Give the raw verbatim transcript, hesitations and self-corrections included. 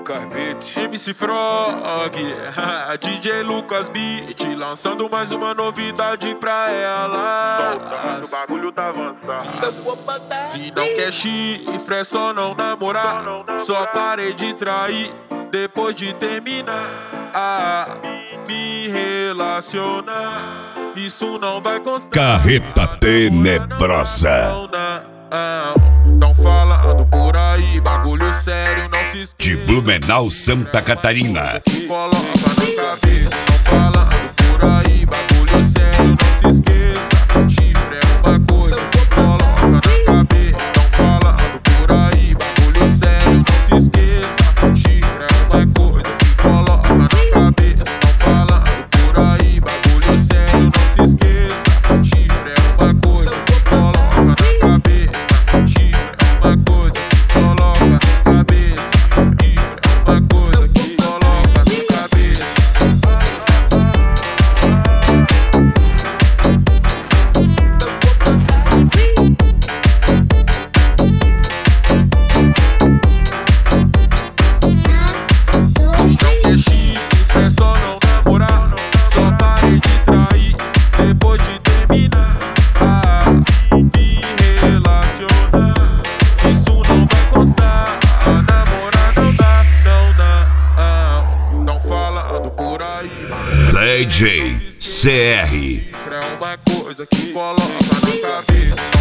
Lucas Beats, M C Frog, D J Lucas Beat, lançando mais uma novidade pra ela. O bagulho tá avançado. Se não quer chifre, é só não namorar. Só parei de trair depois de terminar. Ah, me relacionar, isso não vai constar. Carreta Tenebrosa. Não, não, tão falando por aí, bagulho sério, não se esqueça. De Blumenau, Santa Catarina. Coloca na cabeça, tão falando por aí, bagulho sério, não se esqueça. Chifre é uma coisa, coloca na cabeça. Tão falando por aí, bagulho sério, não se esqueça. Chifre é uma coisa, coloca na cabeça. Tão falando por aí, bagulho sério, não se esqueça. Chifre é uma coisa, coloca na cabeça. Chifre é uma coisa, coloca na cabeça. Chifre é uma coisa que coloca na cabeça. É só não namorar, só parei de trair depois de terminar. Ah, me relacionar, isso não vai constar. Namorar não dá, não dá. Não falando por aí, D J C R. é uma coisa que coloca na cabeça.